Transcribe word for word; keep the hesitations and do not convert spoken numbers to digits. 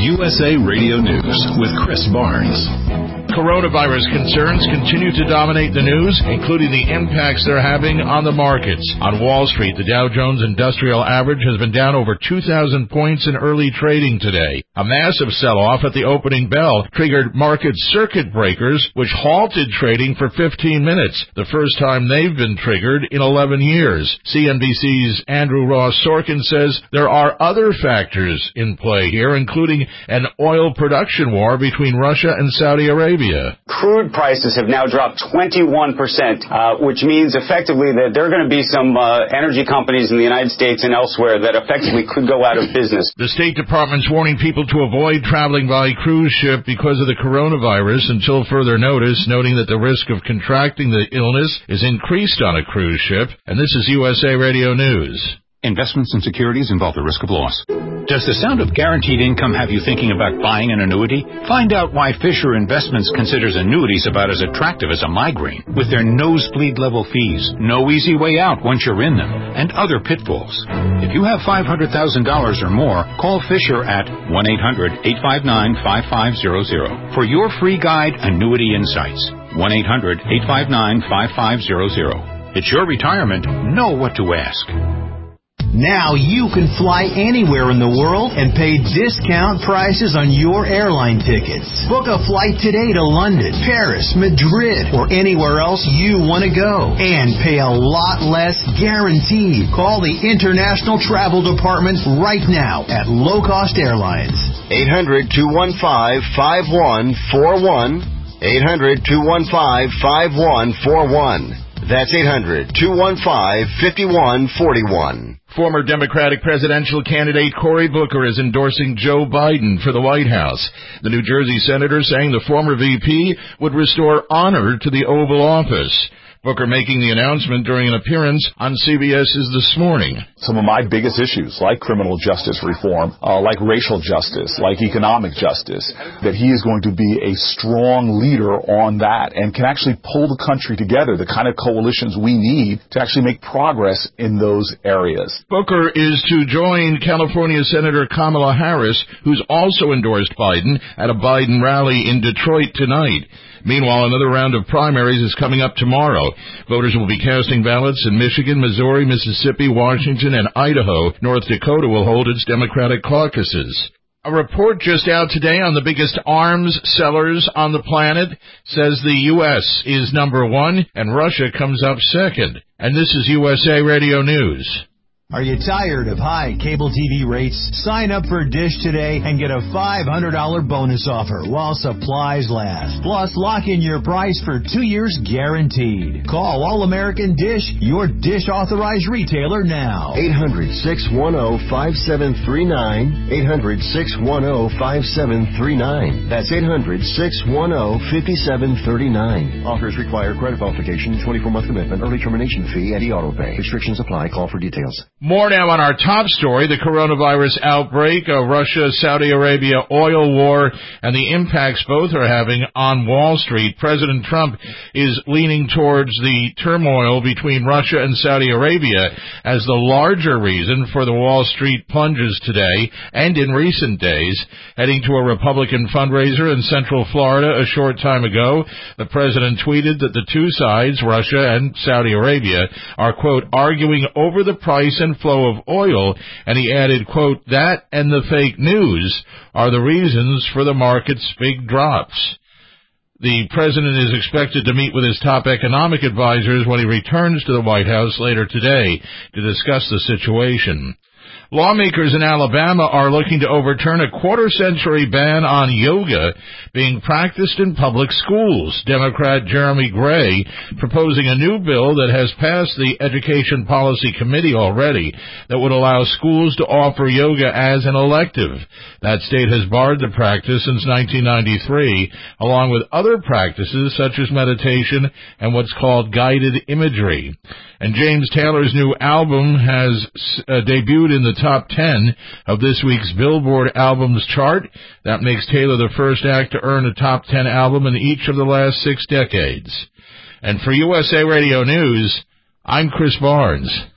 U S A Radio News with Chris Barnes. Coronavirus concerns continue to dominate the news, including the impacts they're having on the markets. On Wall Street, the Dow Jones Industrial Average has been down over two thousand points in early trading today. A massive sell-off at the opening bell triggered market circuit breakers, which halted trading for fifteen minutes, the first time they've been triggered in eleven years. C N B C's Andrew Ross Sorkin says there are other factors in play here, including an oil production war between Russia and Saudi Arabia. Crude prices have now dropped twenty-one percent, uh, which means effectively that there are going to be some uh, energy companies in the United States and elsewhere that effectively could go out of business. The State Department's warning people to avoid traveling by cruise ship because of the coronavirus until further notice, noting that the risk of contracting the illness is increased on a cruise ship. And this is U S A Radio News. Investments and securities involve the risk of loss. Does the sound of guaranteed income have you thinking about buying an annuity? Find out why Fisher Investments considers annuities about as attractive as a migraine, with their nosebleed level fees, no easy way out once you're in them, and other pitfalls. If you have five hundred thousand dollars or more, call Fisher at one eight hundred, eight five nine, five five zero zero for your free guide, Annuity Insights. one eight hundred, eight five nine, five five zero zero. It's your retirement. Know what to ask. Now you can fly anywhere in the world and pay discount prices on your airline tickets. Book a flight today to London, Paris, Madrid, or anywhere else you want to go. And pay a lot less guaranteed. Call the International Travel Department right now at Low Cost Airlines. eight hundred, two one five, five one four one. eight hundred, two one five, five one four one. That's eight hundred, two one five, five one four one. Former Democratic presidential candidate Cory Booker is endorsing Joe Biden for the White House. The New Jersey senator saying the former V P would restore honor to the Oval Office. Booker making the announcement during an appearance on C B S's This Morning. Some of my biggest issues, like criminal justice reform, uh, like racial justice, like economic justice, that he is going to be a strong leader on that and can actually pull the country together, the kind of coalitions we need to actually make progress in those areas. Booker is to join California Senator Kamala Harris, who's also endorsed Biden, at a Biden rally in Detroit tonight. Meanwhile, another round of primaries is coming up tomorrow. Voters will be casting ballots in Michigan, Missouri, Mississippi, Washington, and Idaho. North Dakota will hold its Democratic caucuses. A report just out today on the biggest arms sellers on the planet says the U S is number one and Russia comes up second. And this is U S A Radio News. Are you tired of high cable T V rates? Sign up for Dish today and get a five hundred dollars bonus offer while supplies last. Plus, lock in your price for two years guaranteed. Call All-American Dish, your Dish authorized retailer now. eight hundred, six one zero, five seven three nine. eight hundred, six one zero, five seven three nine. That's eight hundred, six one zero, five seven three nine. Offers require credit qualification, twenty-four month commitment, early termination fee, and e-auto pay. Restrictions apply. Call for details. More now on our top story, the coronavirus outbreak, a Russia-Saudi Arabia oil war, and the impacts both are having on Wall Street. President Trump is leaning towards the turmoil between Russia and Saudi Arabia as the larger reason for the Wall Street plunges today and in recent days. Heading to a Republican fundraiser in Central Florida a short time ago, the president tweeted that the two sides, Russia and Saudi Arabia, are, quote, arguing over the price and flow of oil, and he added, quote, that and the fake news are the reasons for the market's big drops. The president is expected to meet with his top economic advisors when he returns to the White House later today to discuss the situation. Lawmakers in Alabama are looking to overturn a quarter-century ban on yoga being practiced in public schools. Democrat Jeremy Gray proposing a new bill that has passed the Education Policy Committee already that would allow schools to offer yoga as an elective. That state has barred the practice since nineteen ninety-three, along with other practices such as meditation and what's called guided imagery. And James Taylor's new album has uh, debuted in the top ten of this week's Billboard Albums chart. That makes Taylor the first act to earn a top ten album in each of the last six decades. And for U S A Radio News, I'm Chris Barnes.